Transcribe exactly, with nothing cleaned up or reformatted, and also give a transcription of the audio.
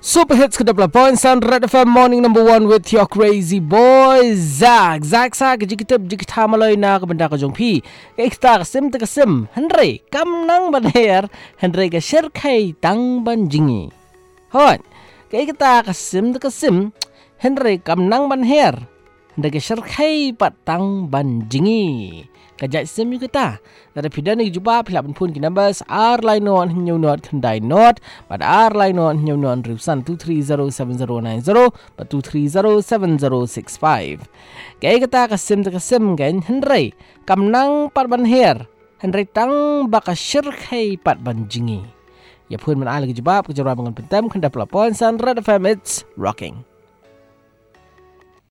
Super hits ke double point Sound Red F M morning number one with your crazy boy Zach Zach Zach jikitip jikita malay na kabanda ka jong pi Ekta kasim te kasim Henry kam nang banher Henry ka share kay tang banjingi Hon kay kita kasim te kasim Henry kam nang banher Henry ka share kay pat tang banjingi Kajak sim yu kita Dari pidan ni jumpa Pilap pun ki numbers R line on Hinyaw not Kendai not Pada R line on Hinyaw not Riusan two three zero seven zero nine zero Pada two three zero seven zero six five Kaya kita kasim te kasim kan Henry Kam nang pat ban her Henry tang baka syirkhay pat ban jingi Ya pun man ala ki jumpa Kejaruan dengan pentem Kenda pelapon San Red F M It's rocking